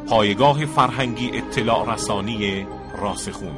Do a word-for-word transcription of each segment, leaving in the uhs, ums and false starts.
پایگاه فرهنگی اطلاع رسانی راسخون.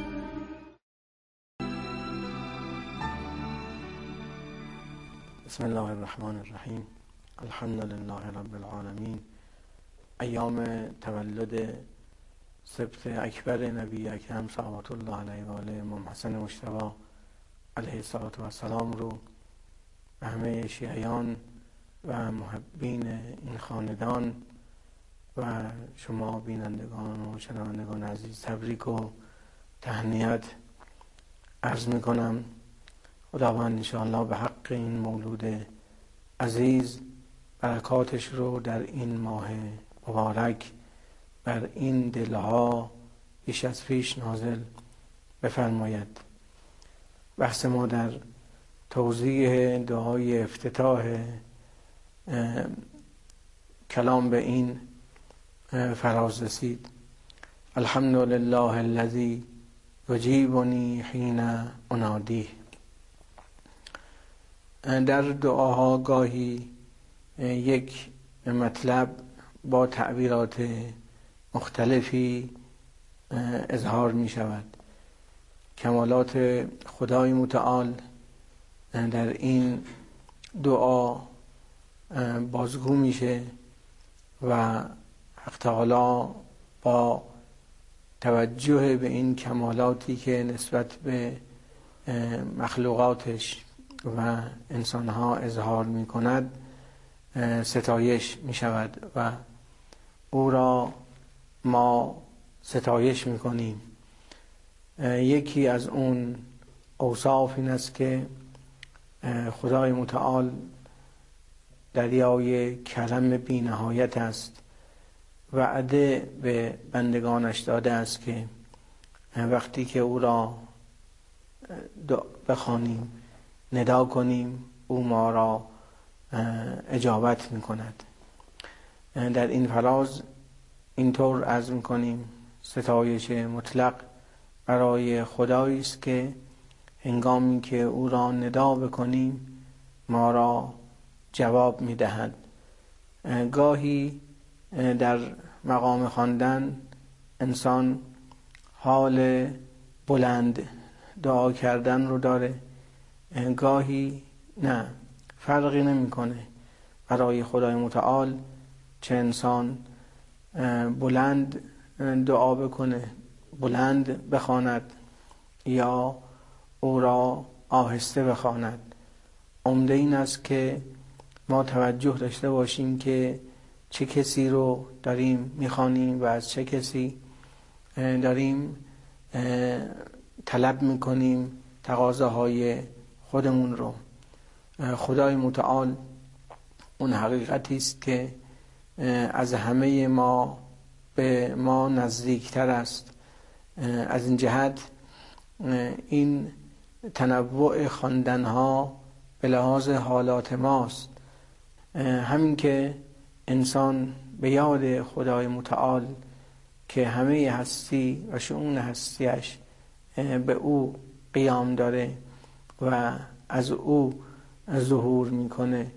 بسم الله الرحمن الرحیم. الحمد لله رب العالمین. ایام تولد سبط اکبر نبی اکرم صلوات الله علیه و آله امام حسن مجتبی علیه الصلاة و السلام رو به همه شیعیان و محبین این خاندان و شما بینندگان و شنوندگان عزیز تبریک و تهنیت عرض میکنم. خداوند انشاءالله به حق این مولود عزیز برکاتش رو در این ماه مبارک بر این دلها بیش از پیش نازل بفرماید. بحث ما در توضیح دعای افتتاح کلام به این فراز رسید. الحمد لله الذی یجیبنی حین انادیه. در دعاها گاهی یک مطلب با تعبیرات مختلفی اظهار می شود. کمالات خدای متعال در این دعا بازگو میشه و حق تعالی با توجه به این کمالاتی که نسبت به مخلوقاتش و انسانها اظهار می کند ستایش می شود و او را ما ستایش می کنیم. یکی از اون اوصاف این است که خدای متعال دریای کرم بی نهایت است. وعده به بندگانش داده است که وقتی که او را بخوانیم، ندا کنیم، او ما را اجابت می کند. در این فراز اینطور عرض می کنیم ستایش مطلق برای خدایی است که هنگامی که او را ندا بکنیم ما را جواب می دهد. گاهی در مقام خواندن انسان حال بلند دعا کردن رو داره، گاهی نه، فرقی نمیکنه برای خدای متعال چه انسان بلند دعا بکنه، بلند بخواند یا او را آهسته بخواند. عمده این است که ما توجه داشته باشیم که چه کسی رو داریم میخوانیم و از چه کسی داریم طلب میکنیم تقاضاهای خودمون رو. خدای متعال اون حقیقتی است که از همه ما به ما نزدیکتر است. از این جهت این تنوع خواندنها به لحاظ حالات ماست. همین که انسان به یاد خدای متعال که همه هستی و شؤون هستیش به او قیام داره و از او ظهور میکنه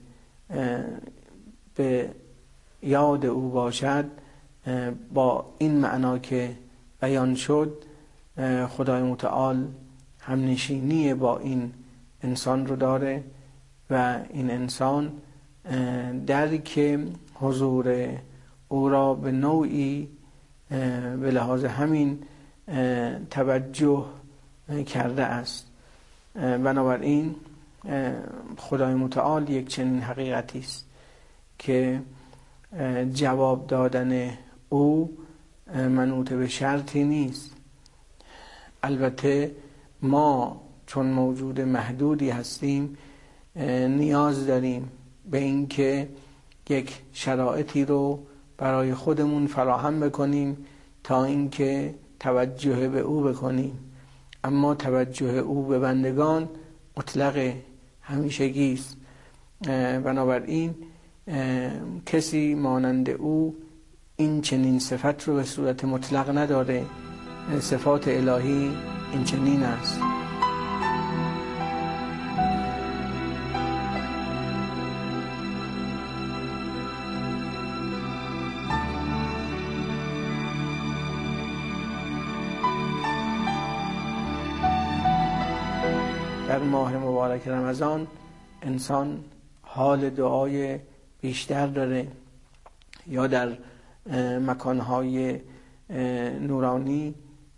به یاد او باشد، با این معنا که بیان شد خدای متعال همنشینی با این انسان رو داره و این انسان درک حضور او را به نوعی به لحاظ همین توجه کرده است. بنابراین خدای متعال یک چنین حقیقتی است که جواب دادن او منوط به شرطی نیست. البته ما چون موجود محدودی هستیم نیاز داریم به این که یک شرایطی رو برای خودمون فراهم بکنیم تا اینکه توجه به او بکنیم. اما توجه او به بندگان مطلق همیشگی است. بنابراین کسی مانند او این چنین صفت رو به صورت مطلق نداره. صفات الهی این چنین است. در ماه مبارک رمضان انسان حال دعای بیشتر داره، یا در مکانهای نورانی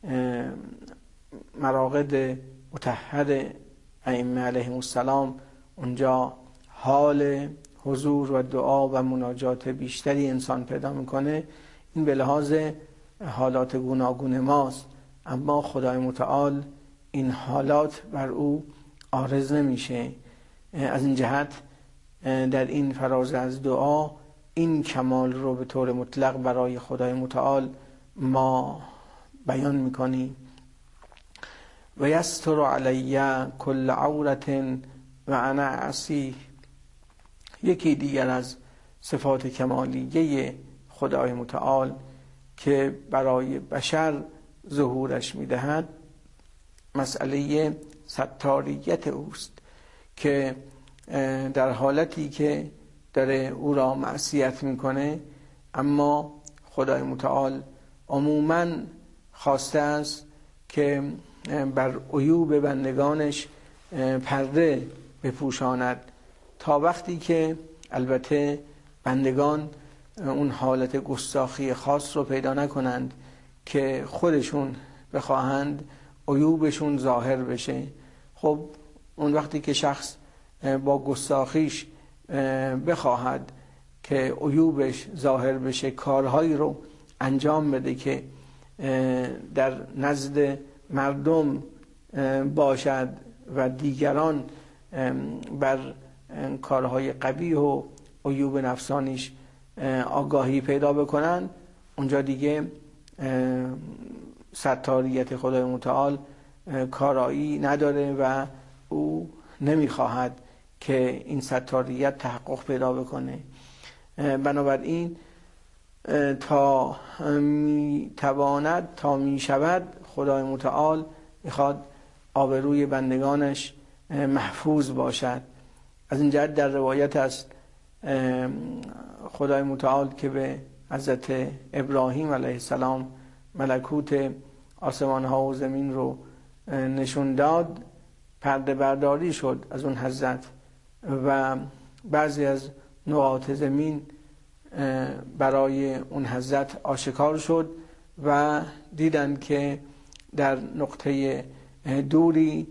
مراقد مطهر ائمه علیهم السلام اونجا حال حضور و دعا و مناجات بیشتری انسان پیدا میکنه. این به لحاظ حالات گوناگون ماست، اما خدای متعال این حالات بر او عارض نمیشه. از این جهت در این فراز از دعا این کمال رو به طور مطلق برای خدای متعال ما بیان میکنیم. و یستر علی کل عورت و انا عصیه. یکی دیگر از صفات کمالیه خدای متعال که برای بشر ظهورش میدهد مسئله ستاریت اوست، که در حالتی که داره او را معصیت میکنه، اما خدای متعال عموماً خواسته است که بر عیوب بندگانش پرده بپوشاند، تا وقتی که البته بندگان اون حالت گستاخی خاص رو پیدا نکنند که خودشون بخواهند عیوبشون ظاهر بشه. خب اون وقتی که شخص با گستاخیش بخواهد که عیوبش ظاهر بشه، کارهایی رو انجام بده که در نزد مردم باشد و دیگران بر کارهای قبیح و عیوب نفسانیش آگاهی پیدا بکنن، اونجا دیگه ستاریت خدای متعال کارایی نداره و او نمیخواهد که این ستاریت تحقق پیدا بکنه. بنابراین تا میتواند تا میشود خدای متعال میخواد آبروی بندگانش محفوظ باشد. از این جهت در روایت است خدای متعال که به حضرت ابراهیم علیه السلام ملکوت آسمان ها و زمین رو نشون داد، پرده برداری شد از اون حضرت و بعضی از نقاط زمین برای اون حضرت آشکار شد و دیدن که در نقطه دوری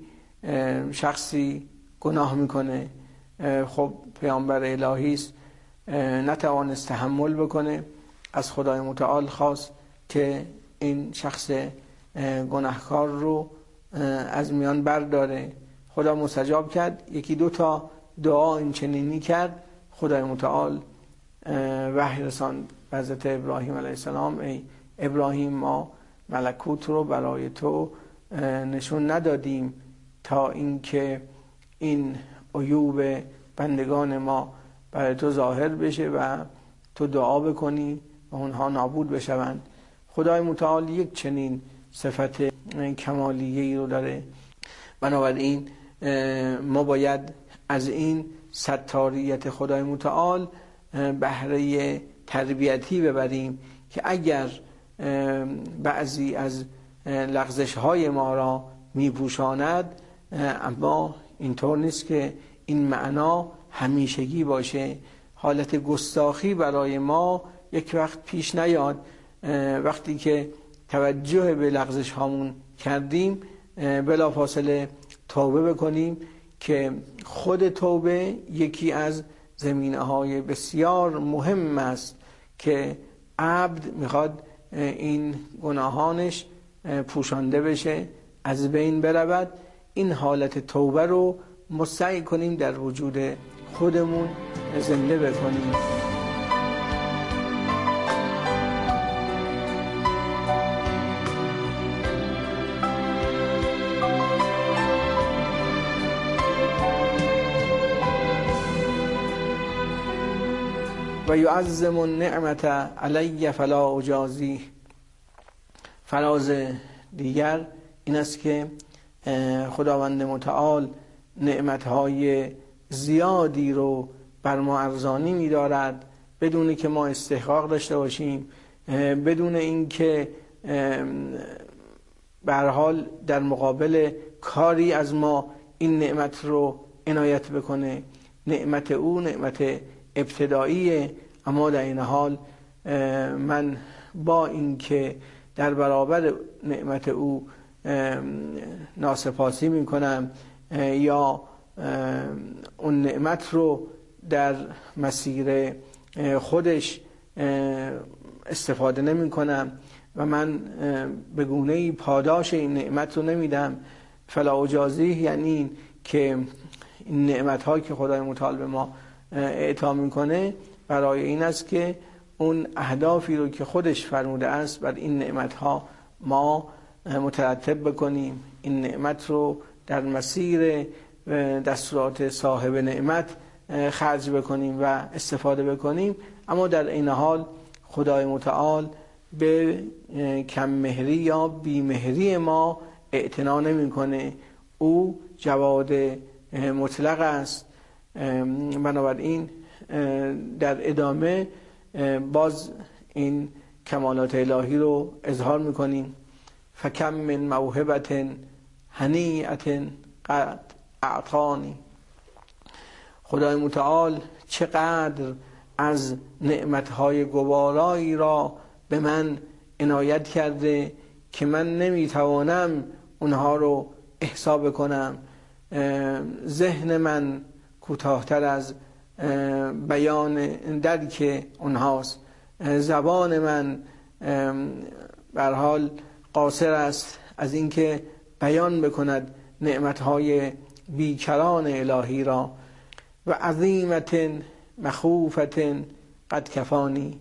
شخصی گناه میکنه. خب پیامبر الهی است، نتوانست تحمل بکنه، از خدای متعال خواست که این شخص گناهکار رو از میان برداره. خدا مستجاب کرد، یکی دو تا دعا این چنینی کرد، خدای متعال وحی رساند به حضرت ابراهیم علیه السلام: ای ابراهیم، ما ملکوت رو برای تو نشون ندادیم تا اینکه این عیوب بندگان ما برای تو ظاهر بشه و تو دعا بکنی و اونها نابود بشوند. خدای متعال یک چنین صفت کمالیه‌ای رو داره. بنابراین ما باید از این ستاریت خدای متعال بهره تربیتی ببریم که اگر بعضی از لغزش های ما را میپوشاند، اما اینطور نیست که این معنا همیشگی باشه. حالت گستاخی برای ما یک وقت پیش نیاد، وقتی که توجه به لغزش هامون کردیم بلافاصله توبه بکنیم، که خود توبه یکی از زمینه های بسیار مهم است که عبد میخواد این گناهانش پوشانده بشه، از بین برود. این حالت توبه رو مستعی کنیم در وجود خودمون زنده بکنیم. و یعظم النعمت علی فلا اجازی. فراز دیگر این است که خداوند متعال نعمتهای زیادی رو بر ما ارزانی می دارد بدون که ما استحقاق داشته باشیم، بدون اینکه به هر حال در مقابل کاری از ما این نعمت رو عنایت بکنه. نعمت او نعمت ابتداییه، اما در این حال من با اینکه در برابر نعمت او ناسپاسی میکنم یا اون نعمت رو در مسیر خودش استفاده نمی کنم و من به گونه‌ای پاداش این نعمت رو نمیدم، فلا اجازی، یعنی این که این نعمت هایی که خدای متعال به ما اعطا میکنه برای این است که اون اهدافی رو که خودش فرموده است بر این نعمت ها ما مترتب بکنیم، این نعمت رو در مسیر دستورات صاحب نعمت خرج بکنیم و استفاده بکنیم. اما در این حال خدای متعال به کم مهری یا بی مهری ما اعتنا نمیکنه. او جواد مطلق است. بنابراین در ادامه باز این کمالات الهی رو اظهار میکنیم. فکم من موهبت هنیئت قد اعطانی. خدای متعال چقدر از نعمتهای گوارایی را به من عنایت کرده که من نمیتوانم اونها رو احصا بکنم. ذهن من کوتاه‌تر از بیان درک اونهاست. زبان من به هر حال قاصر است از اینکه بیان بکند نعمتهای بیکران الهی را. و عظیمت مخوفت قد کفانی.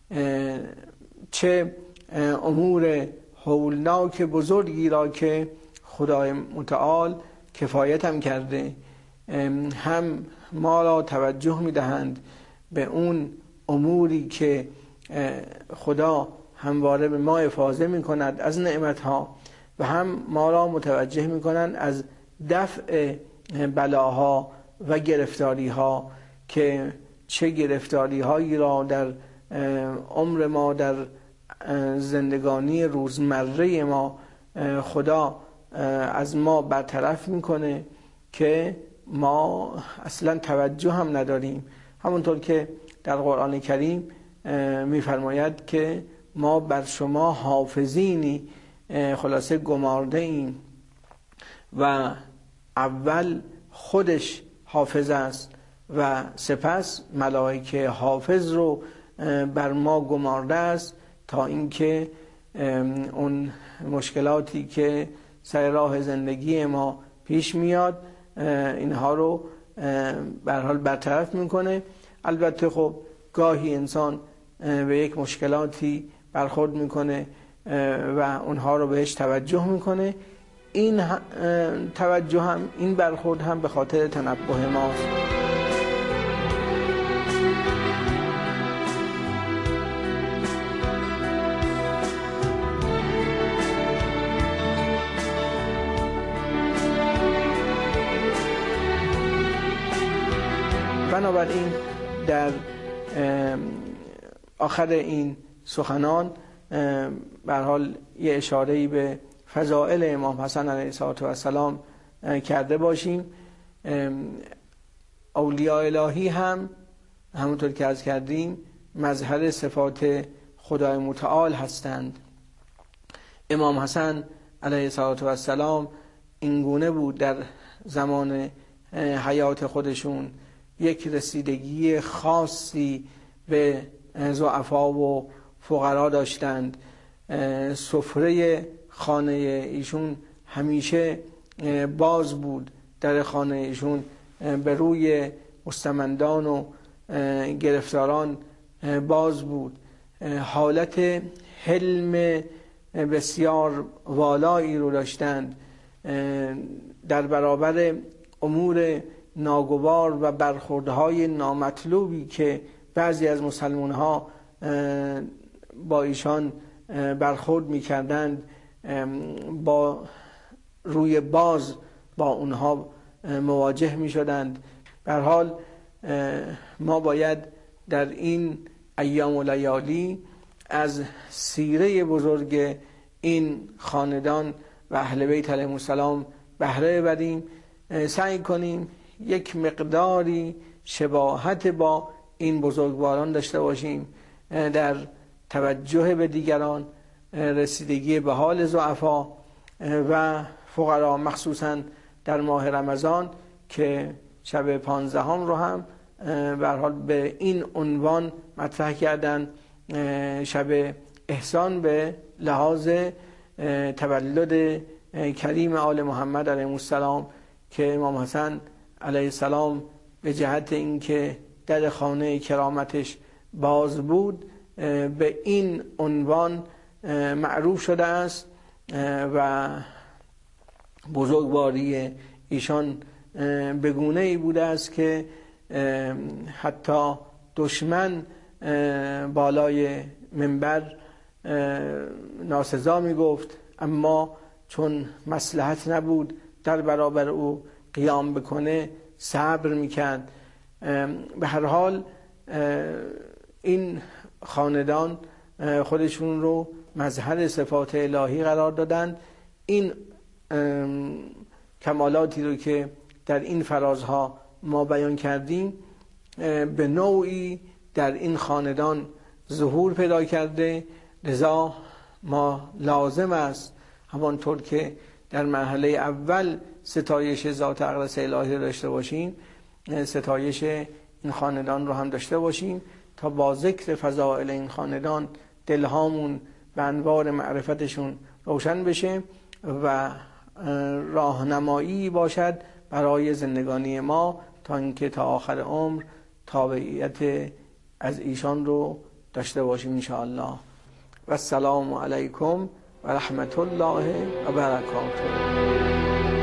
چه امور هولناک بزرگی را که خدای متعال کفایتم کرده. هم ما را توجه میدهند به اون اموری که خدا همواره به ما افاضه میکند از نعمتها و هم ما را متوجه میکنند از دفع بلاها و گرفتاری ها، که چه گرفتاری هایی را در عمر ما، در زندگانی روزمره ما خدا از ما برطرف میکنه که ما اصلا توجه هم نداریم. همونطور که در قرآن کریم میفرماید که ما بر شما حافظینی، خلاصه گمارده ایم و اول خودش حافظ است و سپس ملائکه حافظ رو بر ما گمارده است تا اینکه اون مشکلاتی که سر راه زندگی ما پیش میاد اینها رو به هر حال برطرف میکنه. البته خب گاهی انسان به یک مشکلاتی برخورد میکنه و اونها رو بهش توجه میکنه. این توجه هم، این برخورد هم به خاطر تنبه ماست. بنابراین در آخر این سخنان به هر حال یه اشاره‌ای به فضائل امام حسن علیه السلام کرده باشیم. اولیاء الهی هم همونطور که عرض کردیم مظهر صفات خدای متعال هستند. امام حسن علیه السلام این گونه بود در زمان حیات خودشون، یک رسیدگی خاصی به ضعفا و فقرا داشتند. سفره خانه ایشون همیشه باز بود، در خانه ایشون به روی مستمندان و گرفتاران باز بود. حالت حلم بسیار والایی رو داشتند در برابر امور ناگوار و برخوردهای نامطلوبی که بعضی از مسلمان ها با ایشان برخورد می کردند. با روی باز با اونها مواجه می شدند. به هر حال ما باید در این ایام و لیالی از سیره بزرگ این خاندان و اهل بیت علیهم السلام بهره ببریم سعی کنیم یک مقداری شباهت با این بزرگواران داشته باشیم در توجه به دیگران، رسیدگی به حال ضعفا و فقرا، مخصوصا در ماه رمضان که شب پانزدهم رو هم به هر حال به این عنوان مطرح کردن، شب احسان به لحاظ تولد کریم آل محمد علیه السلام که امام حسن علیه السلام به جهت اینکه در خانه کرامتش باز بود به این عنوان معروف شده است و بزرگواری ایشان به گونه ای بوده است که حتی دشمن بالای منبر ناسزا می گفت، اما چون مصلحت نبود در برابر او قیام بکنه صبر میکرد. به هر حال این خاندان خودشون رو مظهر صفات الهی قرار دادن. این کمالاتی رو که در این فرازها ما بیان کردیم به نوعی در این خاندان ظهور پیدا کرده، لذا ما لازم است همانطور که در مرحله اول ستایش ذات اقدس الهی رو داشته باشیم، ستایش این خاندان رو هم داشته باشیم تا با ذکر فضائل این خاندان دلهامون به انوار معرفتشون روشن بشه و راهنمایی باشد برای زندگانی ما تا اینکه تا آخر عمر تابعیت از ایشان رو داشته باشیم ان شاء الله. و السلام علیکم و رحمت الله و برکاته.